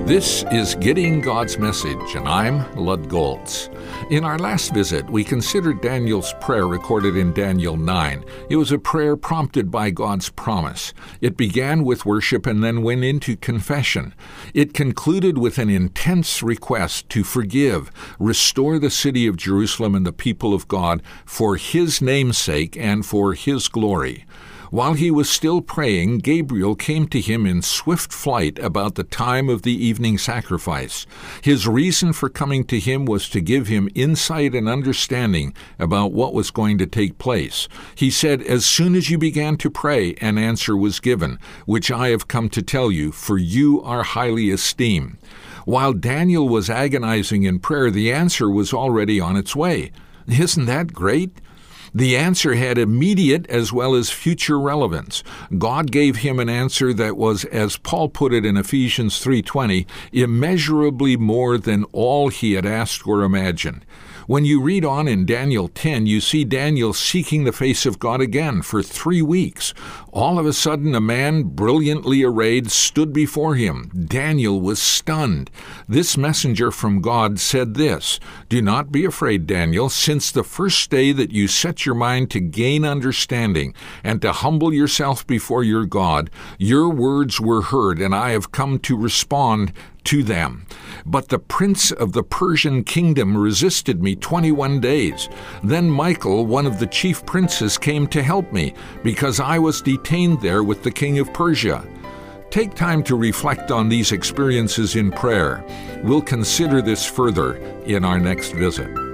This is Getting God's Message, and I'm Lud Goltz. In our last visit, we considered Daniel's prayer recorded in Daniel 9. It was a prayer prompted by God's promise. It began with worship and then went into confession. It concluded with an intense request to forgive, restore the city of Jerusalem and the people of God for His name's sake and for His glory. While he was still praying, Gabriel came to him in swift flight about the time of the evening sacrifice. His reason for coming to him was to give him insight and understanding about what was going to take place. He said, "As soon as you began to pray, an answer was given, which I have come to tell you, for you are highly esteemed." While Daniel was agonizing in prayer, the answer was already on its way. Isn't that great? The answer had immediate as well as future relevance. God gave him an answer that was, as Paul put it in Ephesians 3:20, immeasurably more than all he had asked or imagined. When you read on in Daniel 10, you see Daniel seeking the face of God again for 3 weeks. All of a sudden, a man, brilliantly arrayed, stood before him. Daniel was stunned. This messenger from God said this, "Do not be afraid, Daniel, since the first day that you set your mind to gain understanding and to humble yourself before your God, your words were heard, and I have come to respond to them. But the prince of the Persian kingdom resisted me 21 days. Then Michael, one of the chief princes, came to help me, because I was detained there with the king of Persia." Take time to reflect on these experiences in prayer. We'll consider this further in our next visit.